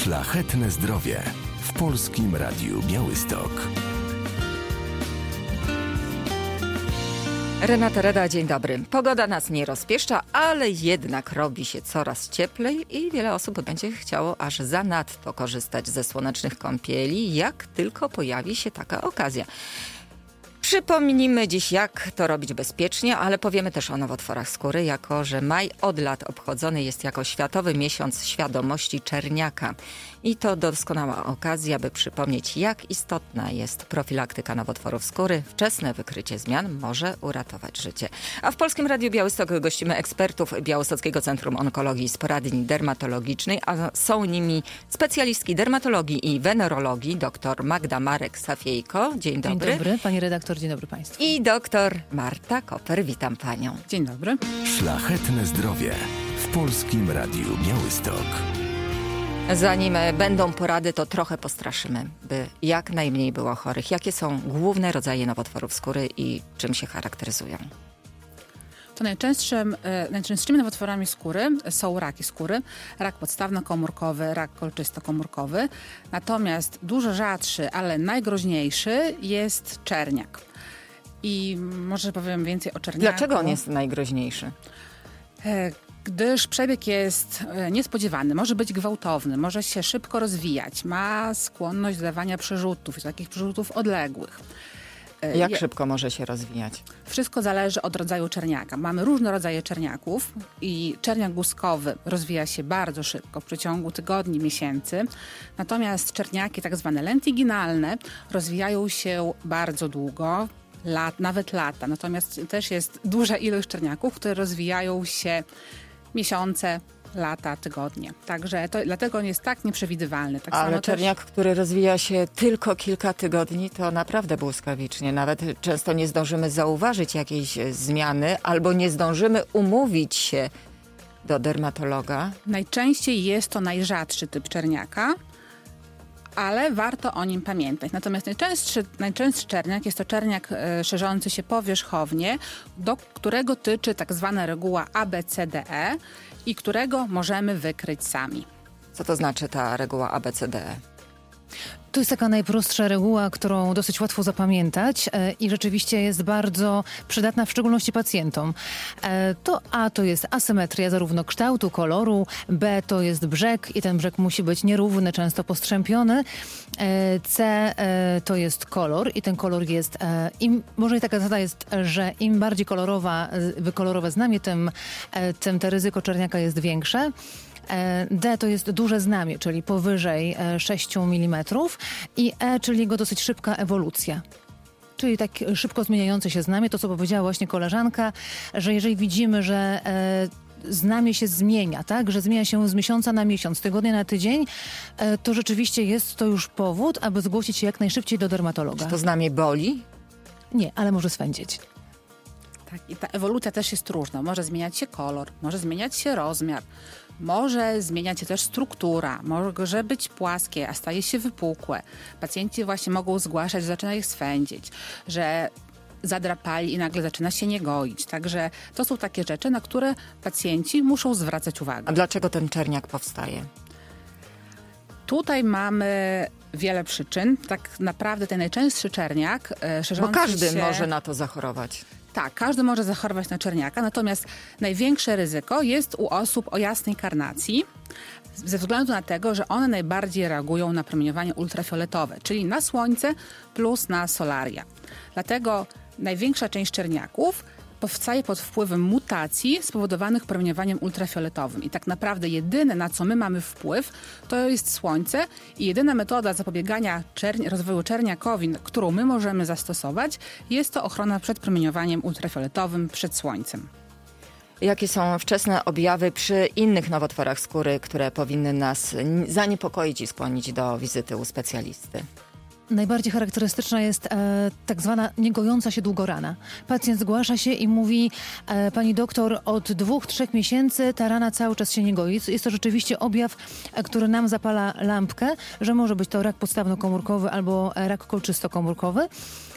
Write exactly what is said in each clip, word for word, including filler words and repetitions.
Szlachetne zdrowie w Polskim Radiu Białystok. Renata Reda, dzień dobry. Pogoda nas nie rozpieszcza, ale jednak robi się coraz cieplej i wiele osób będzie chciało aż zanadto korzystać ze słonecznych kąpieli, jak tylko pojawi się taka okazja. Przypomnijmy dziś, jak to robić bezpiecznie, ale powiemy też o nowotworach skóry, jako że maj od lat obchodzony jest jako Światowy Miesiąc Świadomości Czerniaka. I to doskonała okazja, by przypomnieć, jak istotna jest profilaktyka nowotworów skóry. Wczesne wykrycie zmian może uratować życie. A w Polskim Radiu Białystok gościmy ekspertów Białostockiego Centrum Onkologii z Poradni Dermatologicznej, a są nimi specjalistki dermatologii i wenerologii, dr Magda Marek-Safiejko. Dzień dobry. Dzień dobry, pani redaktor, dzień dobry państwu. I dr Marta Koper, witam panią. Dzień dobry. Szlachetne zdrowie w Polskim Radiu Białystok. Zanim będą porady, to trochę postraszymy, by jak najmniej było chorych. Jakie są główne rodzaje nowotworów skóry i czym się charakteryzują? To najczęstszym, najczęstszymi nowotworami skóry są raki skóry, rak podstawnokomórkowy, rak kolczystokomórkowy. Natomiast dużo rzadszy, ale najgroźniejszy jest czerniak. I może powiem więcej o czerniaku. Dlaczego on jest najgroźniejszy? Gdyż przebieg jest niespodziewany, może być gwałtowny, może się szybko rozwijać, ma skłonność do dawania przerzutów, takich przerzutów odległych. Jak Je... szybko może się rozwijać? Wszystko zależy od rodzaju czerniaka. Mamy różne rodzaje czerniaków i czerniak guzkowy rozwija się bardzo szybko, w przeciągu tygodni, miesięcy. Natomiast czerniaki tak zwane lentiginalne rozwijają się bardzo długo, lat, nawet lata. Natomiast też jest duża ilość czerniaków, które rozwijają się miesiące, lata, tygodnie. Także to, dlatego on jest tak nieprzewidywalny. Tak Ale samo czerniak, też... który rozwija się tylko kilka tygodni, to naprawdę błyskawicznie. Nawet często nie zdążymy zauważyć jakiejś zmiany albo nie zdążymy umówić się do dermatologa. Najczęściej jest to najrzadszy typ czerniaka, ale warto o nim pamiętać. Natomiast najczęstszy, najczęstszy czerniak jest to czerniak e, szerzący się powierzchownie, do którego tyczy tak zwana reguła A B C D E i którego możemy wykryć sami. Co to znaczy ta reguła A B C D E? To jest taka najprostsza reguła, którą dosyć łatwo zapamiętać e, i rzeczywiście jest bardzo przydatna, w szczególności pacjentom. E, to A to jest asymetria zarówno kształtu, koloru, B to jest brzeg i ten brzeg musi być nierówny, często postrzępiony. E, C e, to jest kolor i ten kolor jest, e, im, może i taka zasada jest, że im bardziej kolorowa, wykolorowe znamie, tym, e, tym te ryzyko czerniaka jest większe. D to jest duże znamie, czyli powyżej sześć milimetrów i E, czyli jego dosyć szybka ewolucja. Czyli tak szybko zmieniające się znamie, to co powiedziała właśnie koleżanka, że jeżeli widzimy, że e, znamie się zmienia, tak, że zmienia się z miesiąca na miesiąc, z tygodnia na tydzień, e, to rzeczywiście jest to już powód, aby zgłosić się jak najszybciej do dermatologa. Czy to znamie boli? Nie, ale może swędzić. Tak, i ta ewolucja też jest różna. Może zmieniać się kolor, może zmieniać się rozmiar, może zmieniać się też struktura, może być płaskie, a staje się wypukłe. Pacjenci właśnie mogą zgłaszać, że zaczyna ich swędzić, że zadrapali i nagle zaczyna się niegoić. Także to są takie rzeczy, na które pacjenci muszą zwracać uwagę. A dlaczego ten czerniak powstaje? Tutaj mamy wiele przyczyn. Tak naprawdę ten najczęstszy czerniak e, szerzący Bo każdy się... może na to zachorować. Tak, każdy może zachorować na czerniaka, natomiast największe ryzyko jest u osób o jasnej karnacji, ze względu na tego, że one najbardziej reagują na promieniowanie ultrafioletowe, czyli na słońce plus na solaria. Dlatego największa część czerniaków powstaje pod wpływem mutacji spowodowanych promieniowaniem ultrafioletowym. I tak naprawdę jedyne, na co my mamy wpływ, to jest słońce i jedyna metoda zapobiegania czerni- rozwoju czerniakowi, którą my możemy zastosować, jest to ochrona przed promieniowaniem ultrafioletowym, przed słońcem. Jakie są wczesne objawy przy innych nowotworach skóry, które powinny nas zaniepokoić i skłonić do wizyty u specjalisty? Najbardziej charakterystyczna jest e, tak zwana niegojąca się długorana. Pacjent zgłasza się i mówi, e, pani doktor, od dwóch, trzech miesięcy ta rana cały czas się nie goi. Jest to rzeczywiście objaw, e, który nam zapala lampkę, że może być to rak podstawnokomórkowy albo rak kolczystokomórkowy.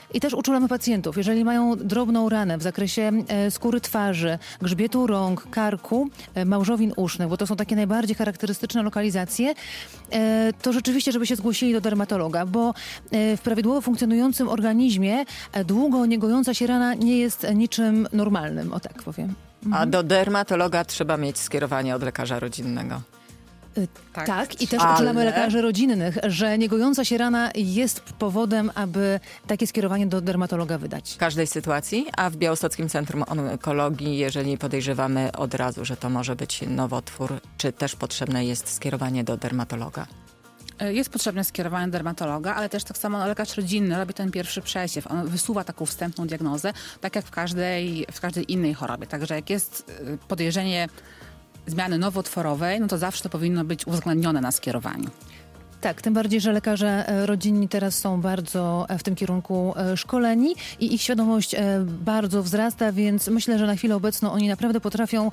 I też uczulamy pacjentów. Jeżeli mają drobną ranę w zakresie e, skóry twarzy, grzbietu rąk, karku, e, małżowin usznych, bo to są takie najbardziej charakterystyczne lokalizacje, e, to rzeczywiście, żeby się zgłosili do dermatologa, bo e, w prawidłowo funkcjonującym organizmie e, długo niegojąca się rana nie jest niczym normalnym, o tak powiem. A do dermatologa trzeba mieć skierowanie od lekarza rodzinnego. Tak, tak i też ale... uczulamy lekarzy rodzinnych, że niegojąca się rana jest powodem, aby takie skierowanie do dermatologa wydać. W każdej sytuacji, a w Białostockim Centrum Onkologii, jeżeli podejrzewamy od razu, że to może być nowotwór, czy też potrzebne jest skierowanie do dermatologa? Jest potrzebne skierowanie do dermatologa, ale też tak samo lekarz rodzinny robi ten pierwszy przesiew. On wysuwa taką wstępną diagnozę, tak jak w każdej, w każdej innej chorobie. Także jak jest podejrzenie zmiany nowotworowej, no to zawsze to powinno być uwzględnione na skierowaniu. Tak, tym bardziej, że lekarze rodzinni teraz są bardzo w tym kierunku szkoleni i ich świadomość bardzo wzrasta, więc myślę, że na chwilę obecną oni naprawdę potrafią,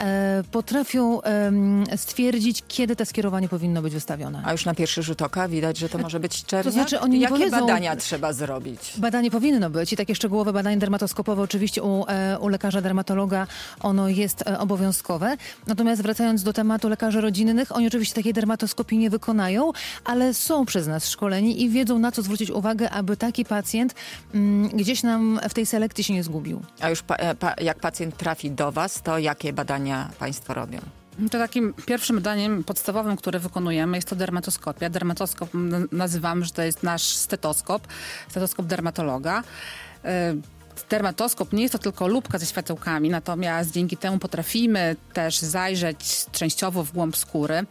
potrafią stwierdzić, kiedy to skierowanie powinno być wystawione. A już na pierwszy rzut oka widać, że to może być czerniak? To znaczy oni nie Jakie powiedzą, badania trzeba zrobić? Badanie powinno być i takie szczegółowe badanie dermatoskopowe oczywiście u, u lekarza dermatologa ono jest obowiązkowe. Natomiast wracając do tematu lekarzy rodzinnych, oni oczywiście takiej dermatoskopii nie wykonają, ale są przez nas szkoleni i wiedzą, na co zwrócić uwagę, aby taki pacjent mm, gdzieś nam w tej selekcji się nie zgubił. A już pa, pa, jak pacjent trafi do was, to jakie badania państwo robią? To takim pierwszym badaniem podstawowym, które wykonujemy, jest to dermatoskopia. Dermatoskop nazywamy, że to jest nasz stetoskop, stetoskop dermatologa. Dermatoskop nie jest to tylko lupka ze światełkami, natomiast dzięki temu potrafimy też zajrzeć częściowo w głąb skóry.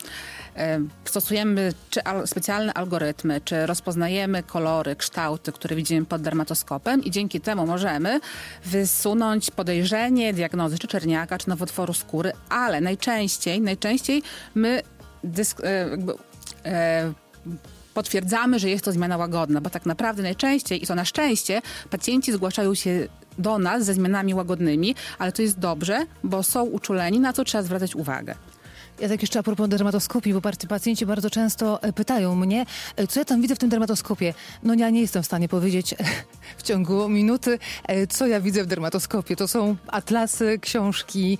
Stosujemy czy al- specjalne algorytmy, czy rozpoznajemy kolory, kształty, które widzimy pod dermatoskopem i dzięki temu możemy wysunąć podejrzenie diagnozy czy czerniaka, czy nowotworu skóry, ale najczęściej, najczęściej my dysk- e, jakby, e, potwierdzamy, że jest to zmiana łagodna, bo tak naprawdę najczęściej, i to na szczęście, pacjenci zgłaszają się do nas ze zmianami łagodnymi, ale to jest dobrze, bo są uczuleni, na co trzeba zwracać uwagę. Ja tak jeszcze a propos dermatoskopii, bo pacjenci bardzo często pytają mnie, co ja tam widzę w tym dermatoskopie. No ja nie jestem w stanie powiedzieć w ciągu minuty, co ja widzę w dermatoskopie. To są atlasy, książki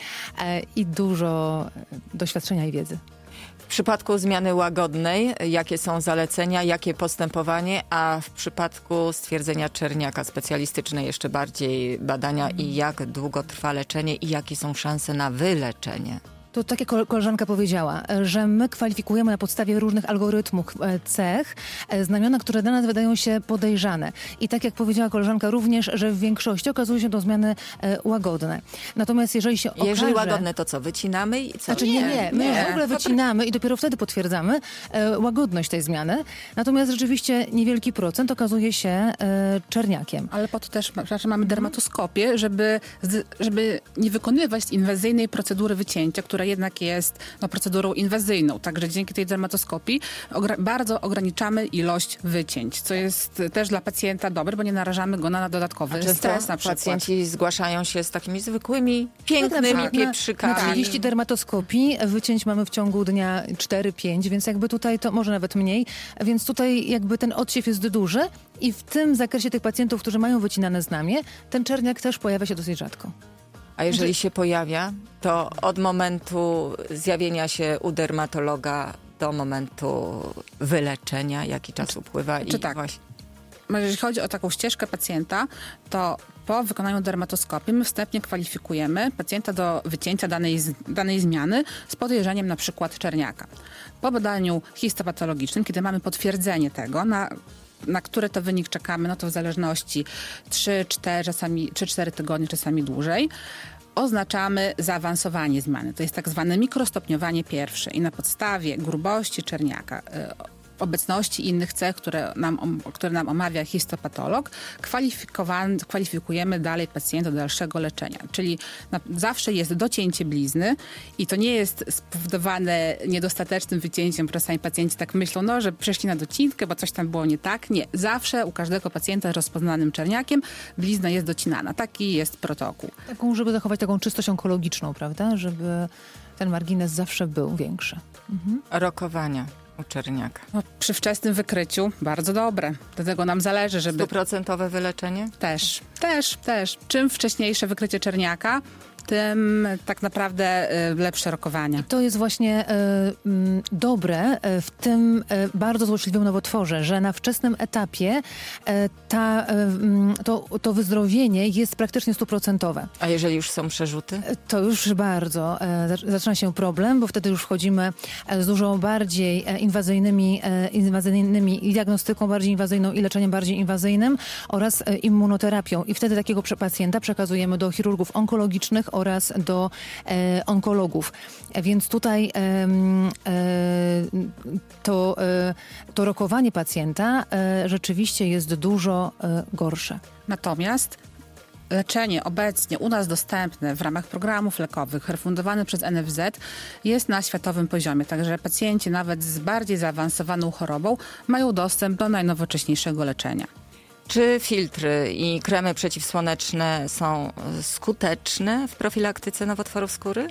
i dużo doświadczenia i wiedzy. W przypadku zmiany łagodnej, jakie są zalecenia, jakie postępowanie, a w przypadku stwierdzenia czerniaka specjalistyczne jeszcze bardziej badania i jak długo trwa leczenie i jakie są szanse na wyleczenie? To tak jak koleżanka powiedziała, że my kwalifikujemy na podstawie różnych algorytmów cech znamiona, które dla nas wydają się podejrzane. I tak jak powiedziała koleżanka również, że w większości okazują się to zmiany łagodne. Natomiast jeżeli się okaże... Jeżeli łagodne, to co? Wycinamy i co? Znaczy nie, nie. My nie. w ogóle wycinamy i dopiero wtedy potwierdzamy e, łagodność tej zmiany. Natomiast rzeczywiście niewielki procent okazuje się e, czerniakiem. Ale po to też znaczy mamy dermatoskopię, żeby, żeby nie wykonywać inwazyjnej procedury wycięcia, która jednak jest no, procedurą inwazyjną. Także dzięki tej dermatoskopii ogra- bardzo ograniczamy ilość wycięć, co jest też dla pacjenta dobre, bo nie narażamy go na dodatkowy A stres na przykład. Pacjenci zgłaszają się z takimi zwykłymi, pięknymi tak, pieprzykami. Na trzydzieści dermatoskopii wycięć mamy w ciągu dnia cztery pięć, więc jakby tutaj to może nawet mniej, więc tutaj jakby ten odsiew jest duży i w tym zakresie tych pacjentów, którzy mają wycinane znamie, ten czerniak też pojawia się dosyć rzadko. A jeżeli się pojawia, to od momentu zjawienia się u dermatologa do momentu wyleczenia, jaki czas upływa? Czy i tak? Właśnie... Jeżeli chodzi o taką ścieżkę pacjenta, to po wykonaniu dermatoskopii my wstępnie kwalifikujemy pacjenta do wycięcia danej, danej zmiany z podejrzeniem na przykład czerniaka. Po badaniu histopatologicznym, kiedy mamy potwierdzenie tego, na na które to wynik czekamy, no to w zależności trzy cztery, czasami trzy cztery tygodnie, czasami dłużej, oznaczamy zaawansowanie zmiany. To jest tak zwane mikrostopniowanie pierwsze i na podstawie grubości czerniaka, obecności innych cech, które nam, które nam omawia histopatolog, kwalifikujemy dalej pacjenta do dalszego leczenia. Czyli na, zawsze jest docięcie blizny i to nie jest spowodowane niedostatecznym wycięciem. Czasami pacjenci tak myślą, no, że przeszli na docinkę, bo coś tam było nie tak. Nie. Zawsze u każdego pacjenta z rozpoznanym czerniakiem blizna jest docinana. Taki jest protokół. Taką, żeby zachować taką czystość onkologiczną, prawda? Żeby ten margines zawsze był większy. Mhm. Rokowania. u czerniaka? No, przy wczesnym wykryciu bardzo dobre. Dlatego nam zależy, żeby... Stuprocentowe wyleczenie? Też, też, też. Czym wcześniejsze wykrycie czerniaka, tym tak naprawdę y, lepsze rokowania. To jest właśnie e, m, dobre e, w tym e, bardzo złośliwym nowotworze, że na wczesnym etapie e, ta, e, m, to, to wyzdrowienie jest praktycznie stuprocentowe. A jeżeli już są przerzuty? To już bardzo e, zac- zaczyna się problem, bo wtedy już wchodzimy e, z dużo bardziej e, inwazyjnymi, e, inwazyjnymi i diagnostyką bardziej inwazyjną i leczeniem bardziej inwazyjnym oraz e, immunoterapią. I wtedy takiego prze- pacjenta przekazujemy do chirurgów onkologicznych oraz do e, onkologów. E, Więc tutaj e, e, to, e, to rokowanie pacjenta e, rzeczywiście jest dużo e, gorsze. Natomiast leczenie obecnie u nas dostępne w ramach programów lekowych, refundowane przez N F Z, jest na światowym poziomie. Także pacjenci nawet z bardziej zaawansowaną chorobą mają dostęp do najnowocześniejszego leczenia. Czy filtry i kremy przeciwsłoneczne są skuteczne w profilaktyce nowotworów skóry?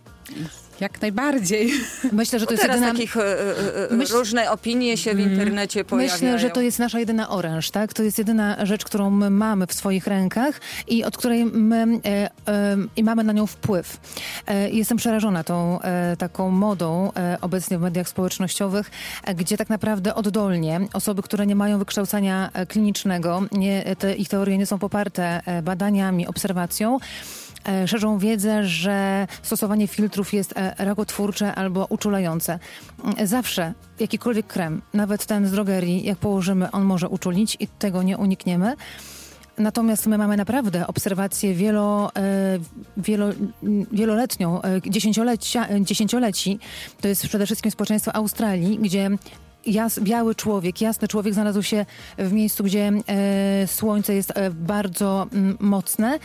Jak najbardziej. Myślę, że to Bo jest teraz jedyna... takich e, e, Myśl- różne opinie się w internecie pojawiają. Myślę, że to jest nasza jedyna oręż, tak? To jest jedyna rzecz, którą my mamy w swoich rękach i od której my e, e, i mamy na nią wpływ. E, jestem przerażona tą e, taką modą e, obecnie w mediach społecznościowych, e, gdzie tak naprawdę oddolnie osoby, które nie mają wykształcenia e, klinicznego, nie, te, ich teorie nie są poparte e, badaniami, obserwacją, e, szerzą wiedzę, że stosowanie filtrów jest e, rakotwórcze albo uczulające. E, Zawsze jakikolwiek krem, nawet ten z drogerii, jak położymy, on może uczulić i tego nie unikniemy. Natomiast my mamy naprawdę obserwację wielo, e, wielo, wieloletnią, e, dziesięciolecia, e, dziesięcioleci. To jest przede wszystkim społeczeństwo Australii, gdzie jas, biały człowiek, jasny człowiek znalazł się w miejscu, gdzie e, słońce jest e, bardzo m, mocne.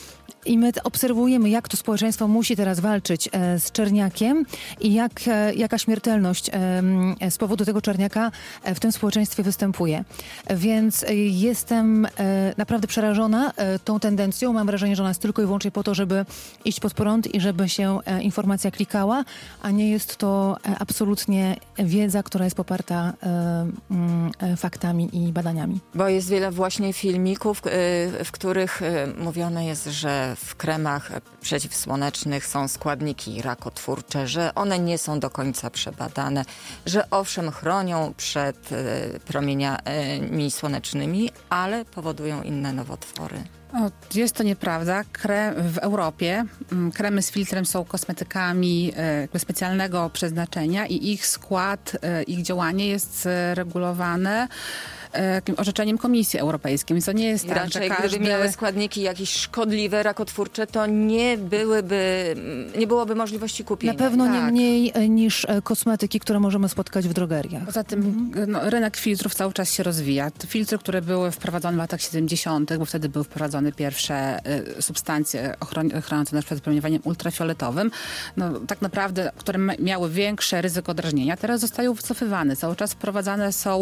I my obserwujemy, jak to społeczeństwo musi teraz walczyć e, z czerniakiem i jak, e, jaka śmiertelność e, z powodu tego czerniaka e, w tym społeczeństwie występuje. Więc e, jestem e, naprawdę przerażona e, tą tendencją. Mam wrażenie, że ona jest tylko i wyłącznie po to, żeby iść pod prąd i żeby się e, informacja klikała, a nie jest to e, absolutnie wiedza, która jest poparta e, m, e, faktami i badaniami. Bo jest wiele właśnie filmików, y, w których y, mówione jest, że w kremach przeciwsłonecznych są składniki rakotwórcze, że one nie są do końca przebadane, że owszem chronią przed y, promieniami słonecznymi, ale powodują inne nowotwory. O, jest to nieprawda. Krem, w Europie mm, kremy z filtrem są kosmetykami e, jakby specjalnego przeznaczenia i ich skład, e, ich działanie jest e, regulowane e, takim orzeczeniem Komisji Europejskiej. Więc to nie jest I tak, raczej że każdy... gdyby miały składniki jakieś szkodliwe, rakotwórcze, to nie byłyby, nie byłoby możliwości kupienia. Na pewno nie Tak. mniej e, niż e, kosmetyki, które możemy spotkać w drogeriach. Poza tym no, rynek filtrów cały czas się rozwija. Te filtry, które były wprowadzone w latach siedemdziesiątych, bo wtedy były wprowadzone pierwsze y, substancje ochron- chroniące nas przed promieniowaniem ultrafioletowym, no, tak naprawdę, które m- miały większe ryzyko drażnienia, teraz zostają wycofywane. Cały czas wprowadzane są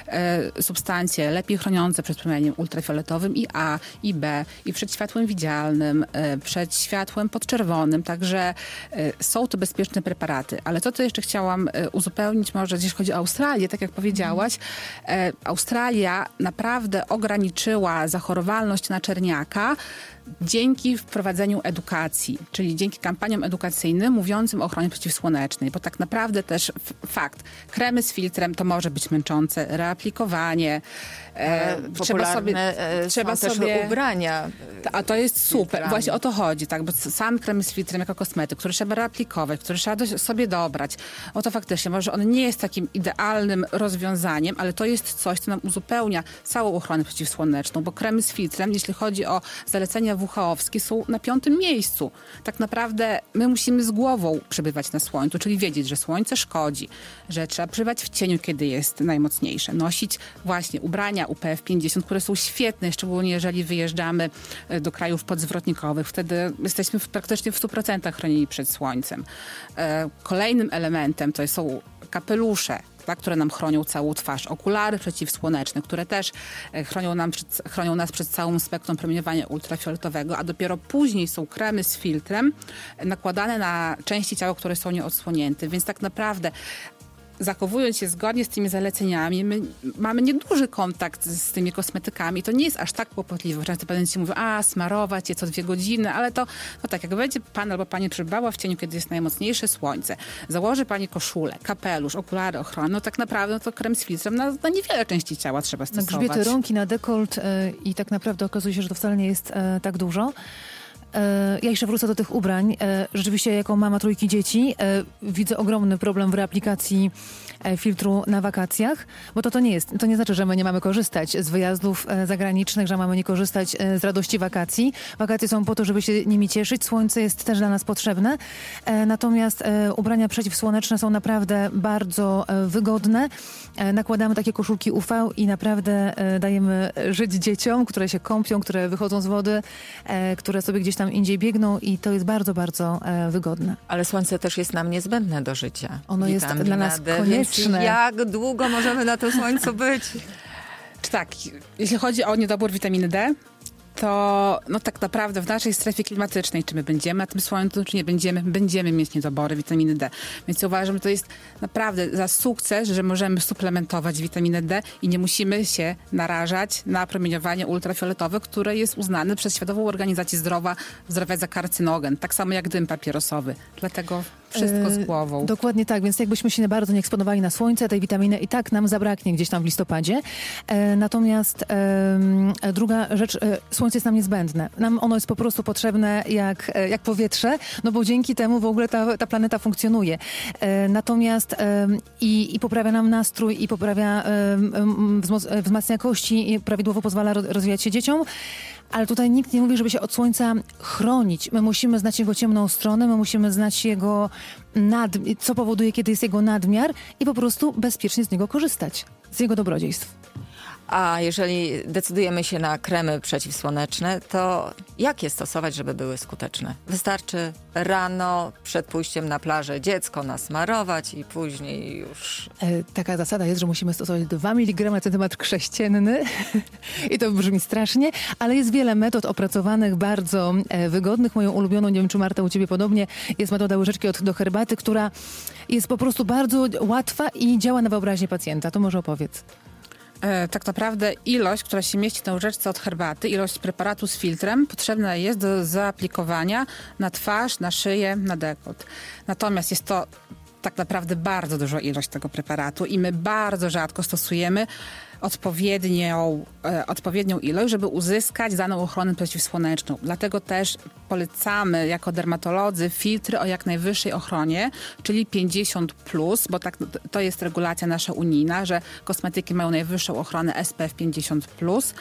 y, substancje lepiej chroniące przed promieniowaniem ultrafioletowym i A, i B, i przed światłem widzialnym, y, przed światłem podczerwonym. Także y, są to bezpieczne preparaty. Ale to, co jeszcze chciałam y, uzupełnić, może jeśli chodzi o Australię, tak jak powiedziałaś, y, Australia naprawdę ograniczyła zachorowalność na czerniaka dzięki wprowadzeniu edukacji, czyli dzięki kampaniom edukacyjnym mówiącym o ochronie przeciwsłonecznej, bo tak naprawdę też f- fakt, kremy z filtrem to może być męczące, reaplikowanie, e, trzeba sobie, Popularne e, trzeba są też sobie ubrania. a to jest super. filtrami. Właśnie o to chodzi, tak, bo sam krem z filtrem jako kosmetyk, który trzeba reaplikować, który trzeba do, sobie dobrać, o to faktycznie, może on nie jest takim idealnym rozwiązaniem, ale to jest coś, co nam uzupełnia całą ochronę przeciwsłoneczną, bo kremy z filtrem, jeśli chodzi o zalecenia W H O-owskie, są na piątym miejscu. Tak naprawdę my musimy z głową przebywać na słońcu, czyli wiedzieć, że słońce szkodzi, że trzeba przebywać w cieniu, kiedy jest najmocniejsze. Nosić właśnie ubrania U P F pięćdziesiąt, które są świetne, szczególnie jeżeli wyjeżdżamy do krajów podzwrotnikowych. Wtedy jesteśmy w, praktycznie w stu procentach chronieni przed słońcem. E, kolejnym elementem to są kapelusze, tak, które nam chronią całą twarz. Okulary przeciwsłoneczne, które też e, chronią, nam przed, chronią nas przed całym spektrum promieniowania ultrafioletowego, a dopiero później są kremy z filtrem nakładane na części ciała, które są nieodsłonięte. Więc tak naprawdę zachowując się zgodnie z tymi zaleceniami, my mamy nieduży kontakt z, z tymi kosmetykami. To nie jest aż tak kłopotliwe. Często pacjenci mówią, a smarować je co dwie godziny, ale to no tak, jak będzie pan albo pani przebywała w cieniu, kiedy jest najmocniejsze słońce, założy pani koszulę, kapelusz, okulary ochronne, no tak naprawdę no to krem z filtrem na, na niewiele części ciała trzeba stosować. Na grzbiety, rąki, na dekolt y, i tak naprawdę okazuje się, że to wcale nie jest y, tak dużo. Ja jeszcze wrócę do tych ubrań. Rzeczywiście jako mama trójki dzieci widzę ogromny problem w reaplikacji filtru na wakacjach, bo to, to nie jest, to nie znaczy, że my nie mamy korzystać z wyjazdów zagranicznych, że mamy nie korzystać z radości wakacji. Wakacje są po to, żeby się nimi cieszyć. Słońce jest też dla nas potrzebne. Natomiast ubrania przeciwsłoneczne są naprawdę bardzo wygodne. Nakładamy takie koszulki U V i naprawdę dajemy żyć dzieciom, które się kąpią, które wychodzą z wody, które sobie gdzieś tam indziej biegną i to jest bardzo, bardzo e, wygodne. Ale słońce też jest nam niezbędne do życia. Ono jest Witamina dla nas D, konieczne. Jak długo możemy na to słońcu być? Czy tak, jeśli chodzi o niedobór witaminy D, to no tak naprawdę w naszej strefie klimatycznej, czy my będziemy na tym słońcu, czy nie będziemy, będziemy mieć niedobory witaminy D. Więc uważam, że to jest naprawdę za sukces, że możemy suplementować witaminę D i nie musimy się narażać na promieniowanie ultrafioletowe, które jest uznane przez Światową Organizację Zdrowia, Zdrowia za karcynogen. Tak samo jak dym papierosowy. Dlatego wszystko z głową. E, dokładnie tak, więc jakbyśmy się bardzo nie eksponowali na słońce, tej witaminy i tak nam zabraknie gdzieś tam w listopadzie. E, natomiast e, druga rzecz, e, słońce jest nam niezbędne. Nam ono jest po prostu potrzebne jak, e, jak powietrze, no bo dzięki temu w ogóle ta, ta planeta funkcjonuje. E, natomiast e, i, i poprawia nam nastrój, i poprawia, e, wzmoc- wzmacnia kości, i prawidłowo pozwala ro- rozwijać się dzieciom. Ale tutaj nikt nie mówi, żeby się od słońca chronić. My musimy znać jego ciemną stronę, my musimy znać jego nad... co powoduje, kiedy jest jego nadmiar i po prostu bezpiecznie z niego korzystać, z jego dobrodziejstw. A jeżeli decydujemy się na kremy przeciwsłoneczne, to jak je stosować, żeby były skuteczne? Wystarczy rano przed pójściem na plażę dziecko nasmarować i później już... E, taka zasada jest, że musimy stosować dwa miligramy na centymetr sześcienny i to brzmi strasznie, ale jest wiele metod opracowanych, bardzo e, wygodnych. Moją ulubioną, nie wiem czy Marta u ciebie podobnie, jest metoda łyżeczki od, do herbaty, która jest po prostu bardzo łatwa i działa na wyobraźnię pacjenta. To może opowiedz. E, tak naprawdę ilość, która się mieści na łyżeczce od herbaty, ilość preparatu z filtrem potrzebna jest do zaaplikowania na twarz, na szyję, na dekolt. Natomiast jest to tak naprawdę bardzo duża ilość tego preparatu i my bardzo rzadko stosujemy odpowiednią, e, odpowiednią ilość, żeby uzyskać daną ochronę przeciwsłoneczną. Dlatego też polecamy jako dermatolodzy filtry o jak najwyższej ochronie, czyli pięćdziesiąt plus, bo tak, to jest regulacja nasza unijna, że kosmetyki mają najwyższą ochronę S P F pięćdziesiąt plus.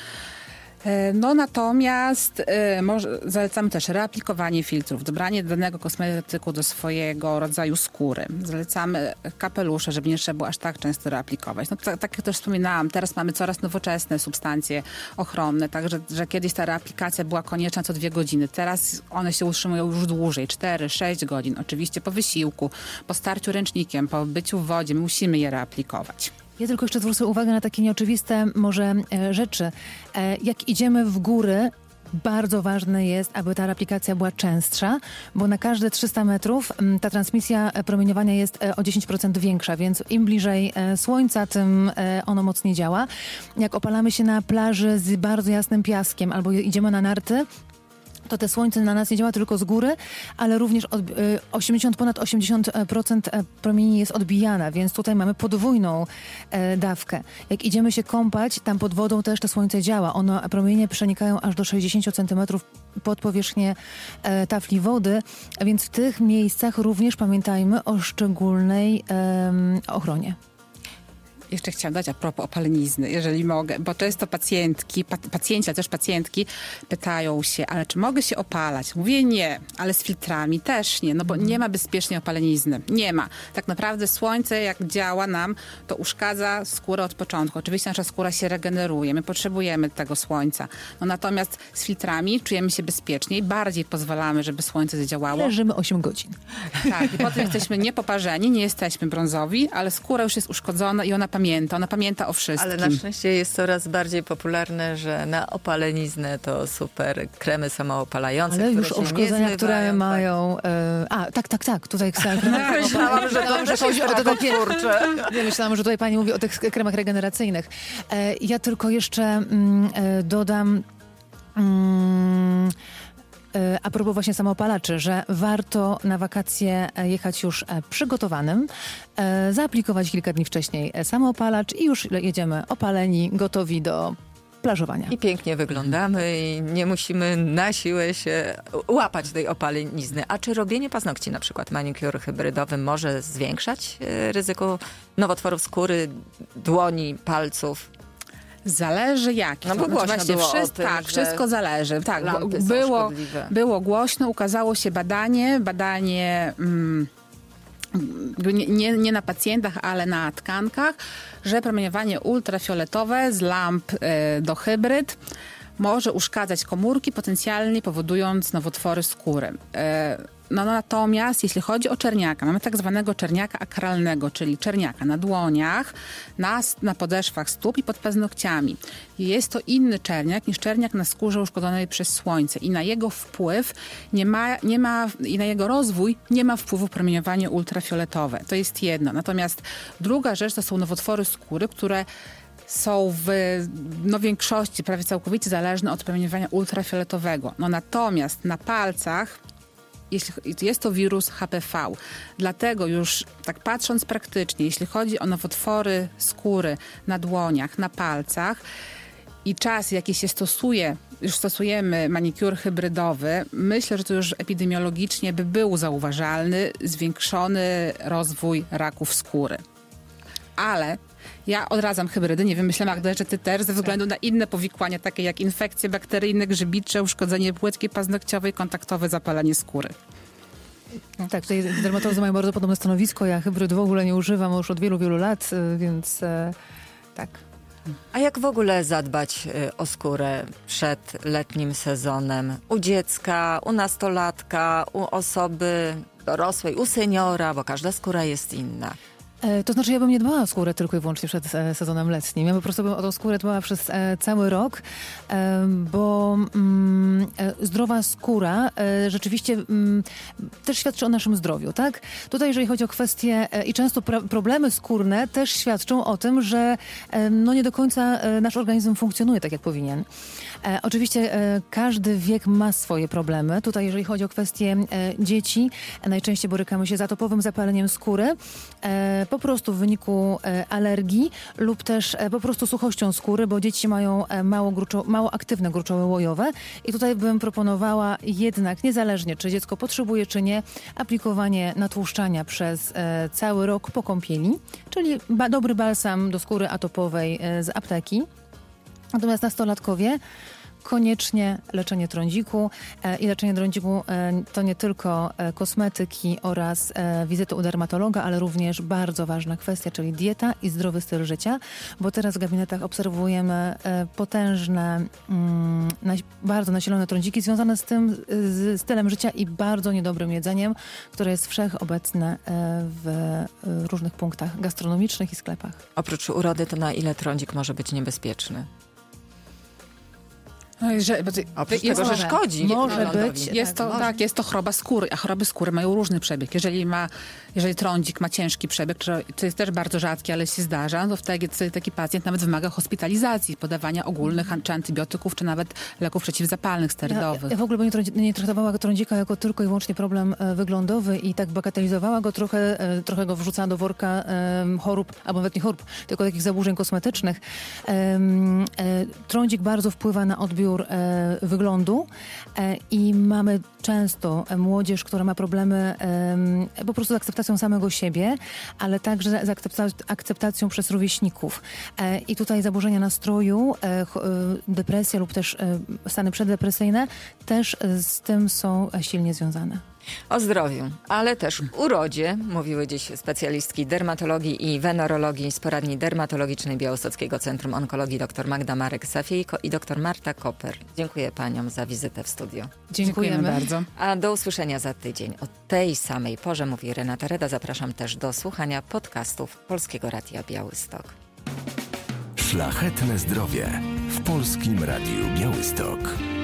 No natomiast y, może, zalecamy też reaplikowanie filtrów, dobranie danego kosmetyku do swojego rodzaju skóry. Zalecamy kapelusze, żeby nie trzeba było aż tak często reaplikować. No to, tak jak też wspominałam, teraz mamy coraz nowoczesne substancje ochronne, także że kiedyś ta reaplikacja była konieczna co dwie godziny. Teraz one się utrzymują już dłużej, cztery, sześć godzin. Oczywiście po wysiłku, po starciu ręcznikiem, po byciu w wodzie musimy je reaplikować. Ja tylko jeszcze zwrócę uwagę na takie nieoczywiste może e, rzeczy. E, jak idziemy w góry, bardzo ważne jest, aby ta reaplikacja była częstsza, bo na każde trzysta metrów m, ta transmisja promieniowania jest e, o dziesięć procent większa, więc im bliżej e, słońca, tym e, ono mocniej działa. Jak opalamy się na plaży z bardzo jasnym piaskiem albo idziemy na narty, to te słońce na nas nie działa tylko z góry, ale również od, osiemdziesiąt, ponad osiemdziesiąt procent promieni jest odbijana, więc tutaj mamy podwójną e, dawkę. Jak idziemy się kąpać, tam pod wodą też to słońce działa. Ono, promienie przenikają aż do sześćdziesiąt centymetrów pod powierzchnię e, tafli wody, więc w tych miejscach również pamiętajmy o szczególnej e, ochronie. Jeszcze chciałam dać a propos opalenizny, jeżeli mogę, bo często pacjentki, pa, pacjenci, ale też pacjentki pytają się, ale czy mogę się opalać? Mówię nie, ale z filtrami też nie, no bo nie ma bezpiecznej opalenizny. Nie ma. Tak naprawdę słońce jak działa nam, to uszkadza skórę od początku. Oczywiście nasza skóra się regeneruje, my potrzebujemy tego słońca. No natomiast z filtrami czujemy się bezpieczniej, bardziej pozwalamy, żeby słońce zadziałało. Leżymy osiem godzin. Tak, i potem jesteśmy niepoparzeni, nie jesteśmy brązowi, ale skóra już jest uszkodzona i ona pamięta, ona pamięta o wszystkim. Ale na szczęście jest coraz bardziej popularne, że na opaleniznę to super kremy samoopalające. Ale które już się nie uszkodzenia, zmywają, które tak. mają... E, a, tak, tak, tak, tutaj kremy Myślałam, że to też chodzi jest o to takie... rakotwórcze. Ja myślałam, że tutaj pani mówi o tych kremach regeneracyjnych. E, ja tylko jeszcze mm, e, dodam... Mm, a propos właśnie samoopalaczy, że warto na wakacje jechać już przygotowanym, zaaplikować kilka dni wcześniej samoopalacz i już jedziemy opaleni, gotowi do plażowania. I pięknie wyglądamy i nie musimy na siłę się łapać tej opalenizny. A czy robienie paznokci, na przykład manikur hybrydowy, może zwiększać ryzyko nowotworów skóry, dłoni, palców? Zależy jak. No bo to, głośno właśnie było o wszystko, tym, tak, że wszystko zależy. Tak, lampy są było, szkodliwe. było głośno, ukazało się badanie, badanie mm, nie, nie, nie na pacjentach, ale na tkankach, że promieniowanie ultrafioletowe z lamp y, do hybryd może uszkadzać komórki, potencjalnie powodując nowotwory skóry. Y, No natomiast jeśli chodzi o czerniaka, mamy tak zwanego czerniaka akralnego, czyli czerniaka na dłoniach, na, na podeszwach stóp i pod paznokciami. Jest to inny czerniak niż czerniak na skórze uszkodzonej przez słońce i na jego wpływ nie ma, nie ma i na jego rozwój nie ma wpływu promieniowanie ultrafioletowe. To jest jedno. Natomiast druga rzecz to są nowotwory skóry, które są w no, większości prawie całkowicie zależne od promieniowania ultrafioletowego. No natomiast na palcach jeśli jest to wirus H P V. Dlatego już tak patrząc praktycznie, jeśli chodzi o nowotwory skóry na dłoniach, na palcach i czas, jaki się stosuje, już stosujemy manikur hybrydowy, myślę, że to już epidemiologicznie by był zauważalny zwiększony rozwój raków skóry. Ale ja odradzam hybrydy, nie wiem, myślę, Magda, że ty też, ze względu na inne powikłania, takie jak infekcje bakteryjne, grzybicze, uszkodzenie płytki paznokciowej, kontaktowe zapalenie skóry. Tak, tutaj dermatolodzy mają bardzo podobne stanowisko. Ja hybryd w ogóle nie używam już od wielu, wielu lat, więc e, tak. A jak w ogóle zadbać o skórę przed letnim sezonem? U dziecka, u nastolatka, u osoby dorosłej, u seniora, bo każda skóra jest inna. To znaczy, ja bym nie dbała o skórę tylko i wyłącznie przed e, sezonem letnim. Ja po prostu bym o tą skórę dbała przez e, cały rok, e, bo mm, e, zdrowa skóra e, rzeczywiście mm, też świadczy o naszym zdrowiu, tak? Tutaj, jeżeli chodzi o kwestie e, i często pra- problemy skórne też świadczą o tym, że e, no nie do końca e, nasz organizm funkcjonuje tak, jak powinien. E, oczywiście e, każdy wiek ma swoje problemy. Tutaj, jeżeli chodzi o kwestie e, dzieci, e, najczęściej borykamy się z atopowym zapaleniem skóry, e, po prostu w wyniku e, alergii lub też e, po prostu suchością skóry, bo dzieci mają e, mało, gruczo, mało aktywne gruczoły łojowe i tutaj bym proponowała jednak, niezależnie czy dziecko potrzebuje, czy nie, aplikowanie natłuszczania przez e, cały rok po kąpieli, czyli ba- dobry balsam do skóry atopowej e, z apteki. Natomiast nastolatkowie koniecznie leczenie trądziku e, i leczenie trądziku e, to nie tylko e, kosmetyki oraz e, wizyty u dermatologa, ale również bardzo ważna kwestia, czyli dieta i zdrowy styl życia, bo teraz w gabinetach obserwujemy e, potężne, mm, naś, bardzo nasilone trądziki związane z tym z stylem życia i bardzo niedobrym jedzeniem, które jest wszechobecne e, w e, różnych punktach gastronomicznych i sklepach. Oprócz urody, to na ile trądzik może być niebezpieczny? No i że, bo ty, Oprócz jest, tego, że szkodzi może wyglądowi. być. Jest to, Tak, tak, jest to choroba skóry, a choroby skóry mają różny przebieg. Jeżeli ma, jeżeli trądzik ma ciężki przebieg, to jest też bardzo rzadkie, ale się zdarza, to wtedy taki pacjent nawet wymaga hospitalizacji, podawania ogólnych czy antybiotyków, czy nawet leków przeciwzapalnych, sterydowych. Ja, ja w ogóle bym nie, nie traktowała trądzika jako tylko i wyłącznie problem e, wyglądowy i tak bagatelizowała go trochę, e, trochę go wrzucała do worka e, chorób, albo nawet nie chorób, tylko takich zaburzeń kosmetycznych. E, e, trądzik bardzo wpływa na odbiór e, wyglądu e, i mamy często e, młodzież, która ma problemy e, po prostu z akceptacją samego siebie, ale także z akceptacją, akceptacją przez rówieśników. E, I tutaj zaburzenia nastroju, e, ch, e, depresja lub też e, stany przeddepresyjne też z tym są silnie związane. O zdrowiu, ale też urodzie mówiły dziś specjalistki dermatologii i wenerologii z poradni dermatologicznej Białostockiego Centrum Onkologii dr Magda Marek-Safiejko i dr Marta Koper. Dziękuję paniom za wizytę w studio. Dziękujemy, Dziękujemy bardzo. A do usłyszenia za tydzień. O tej samej porze mówi Renata Reda. Zapraszam też do słuchania podcastów Polskiego Radia Białystok. Szlachetne zdrowie w Polskim Radiu Białystok.